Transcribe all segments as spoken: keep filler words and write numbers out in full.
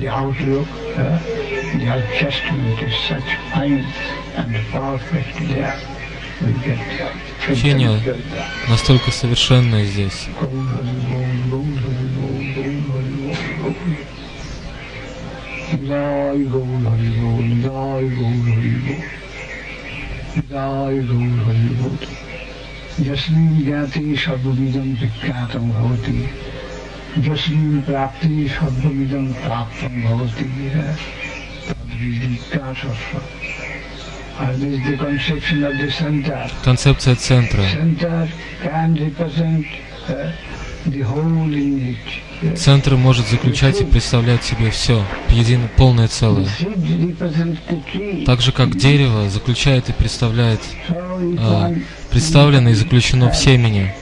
Учение настолько совершенное здесь. Jasmin Gati Shadvidam Vikyatam Bhavati Jasmin Prapti Shadvidam Praptam Bhavati Tadvidikashasva. This is the conception of the center. Концепция центра. Center can represent uh, the whole image. Центр может заключать и представлять себе все, единое, полное целое. Так же, как дерево заключает и представляет, э, представлено и заключено в семени.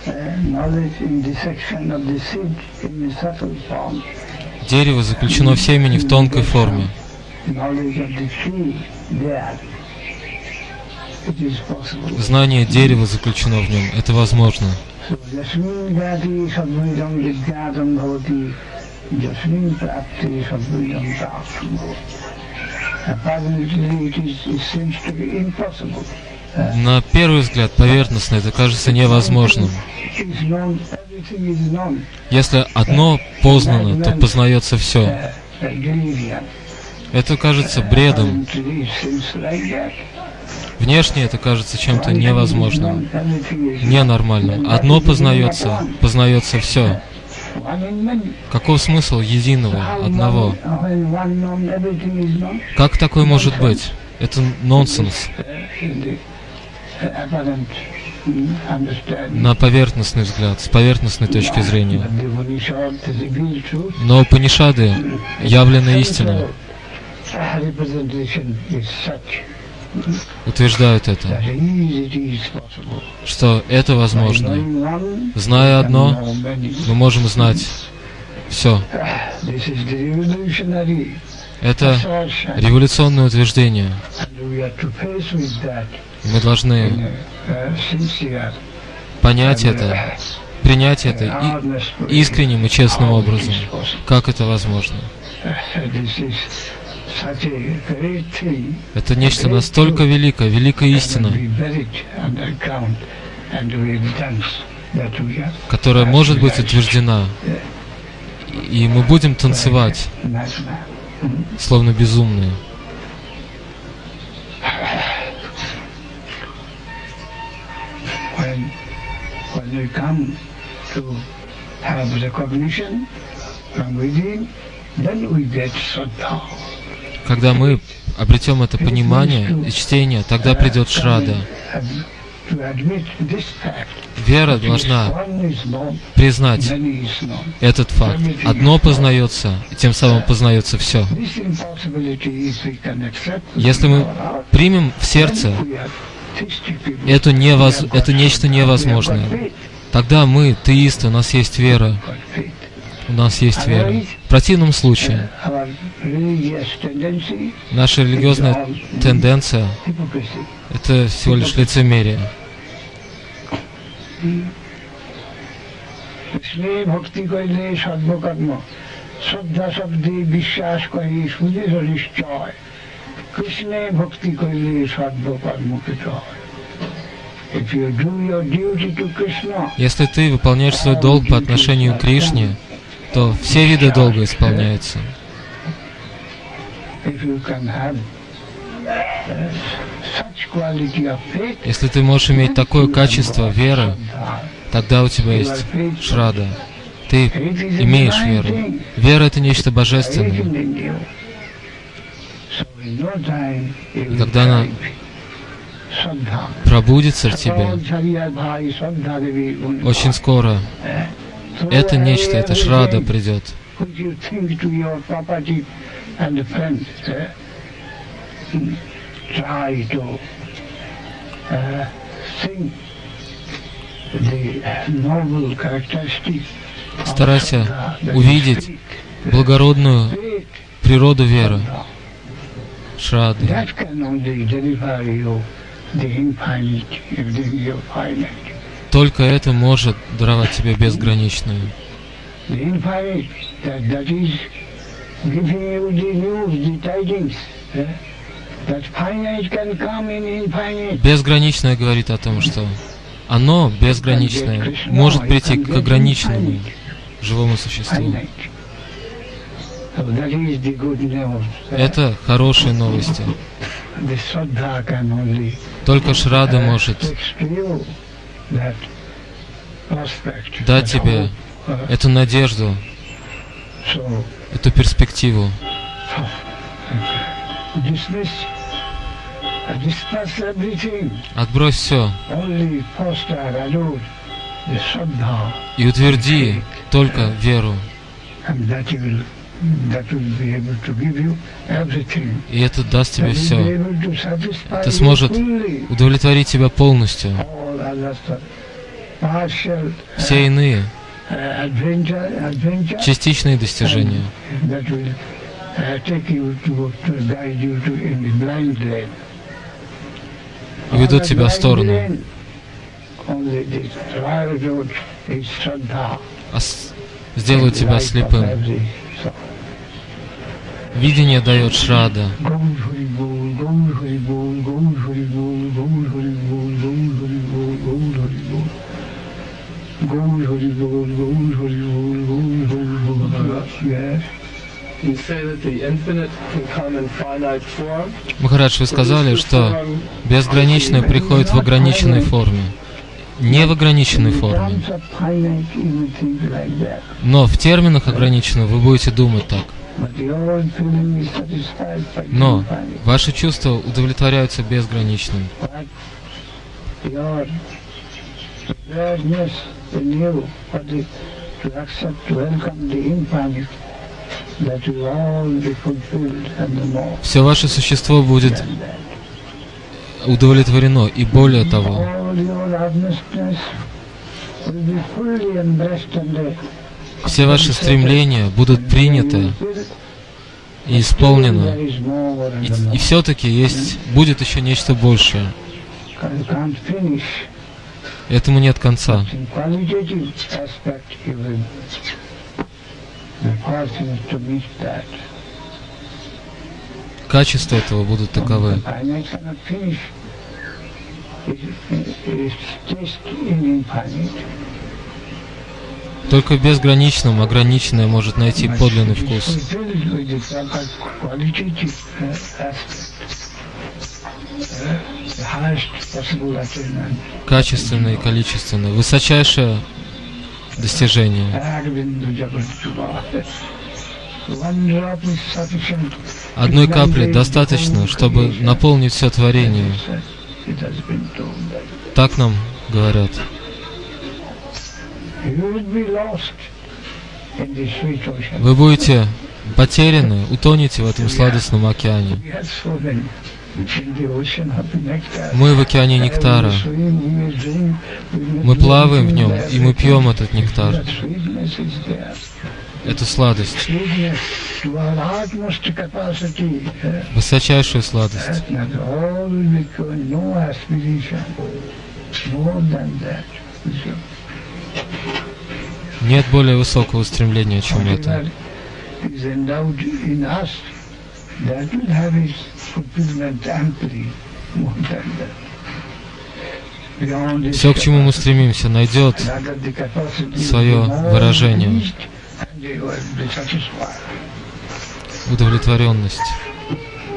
Дерево заключено в семени в тонкой форме. Знание дерева заключено в нем. Это возможно. На первый взгляд, поверхностно, это кажется невозможным. Если одно познано, то познается все. Это кажется бредом. Внешне это кажется чем-то невозможным, ненормальным. Одно познается, познается все. Каков смысл единого, одного? Как такое может быть? Это нонсенс. На поверхностный взгляд, с поверхностной точки зрения. Но Упанишады явлена истина. Утверждают это, что это возможно. Зная одно, мы можем знать все. Это революционное утверждение. Мы должны понять это, принять это и искренним и честным образом. Как это возможно? Это нечто настолько великое, великая истина, которая может быть утверждена, и мы будем танцевать, словно безумные. Когда мы обретем это понимание и чтение, тогда придет Шрада. Вера должна признать этот факт. Одно познается, и тем самым познается все. Если мы примем в сердце это, невоз... это нечто невозможное, тогда мы, теисты, у нас есть вера. У нас есть вера. В противном случае наша религиозная тенденция — это всего лишь лицемерие. Если ты выполняешь свой долг по отношению к Кришне, то все виды долга исполняются. Если ты можешь иметь такое качество веры, тогда у тебя есть Шрада. Ты имеешь веру. Вера — это нечто божественное. И когда она пробудится в тебе, очень скоро это нечто, это Шрада придет. Старайся увидеть благородную природу веры, Шрады. Только это может даровать тебе безграничную. giving you the news, the tidings, eh, that finite can come in infinite. Безграничное говорит о том, что оно, безграничное, может прийти к ограниченному живому существу. So that is the good news. Это хорошие новости. The Shraddha can only Только Шрада может explain that prospect. дать тебе эту надежду, So, эту перспективу. dismiss, discuss everything. Отбрось все Only foster, adore the Shraddha, и утверди только веру. and that will, that will be able to give you everything. И это даст тебе That will be все. able to satisfy Это you сможет fully. удовлетворить тебя полностью. All others are partial, Все иные uh, adventure, adventure. частичные достижения That will uh, take you to, to guide you to in the blind lane. ведут тебя в сторону. Only the trial road is Shraddha. А с- сделают тебя слепым. Видение дает Шрада. Махарадж, вы сказали, что безграничное приходит в ограниченной форме. Не в ограниченной форме. Но в терминах ограниченного вы будете думать так. Но ваши чувства удовлетворяются безграничным. Все ваше существо будет удовлетворено, и более того, все ваши стремления будут приняты и исполнены. И, и все-таки есть, будет еще нечто большее. Этому нет конца. Качества этого будут таковы. Только в безграничном ограниченное может найти подлинный вкус. Качественное и количественное. Высочайшее достижение. Одной капли достаточно, чтобы наполнить все творение. Так нам говорят. Вы будете потеряны, утонете в этом сладостном океане. Мы в океане нектара. Мы плаваем в нем, и мы пьем этот нектар. Эту сладость. Высочайшую сладость. Нет более высокого стремления, чем это. Все, к чему мы стремимся, найдет свое выражение. Удовлетворенность.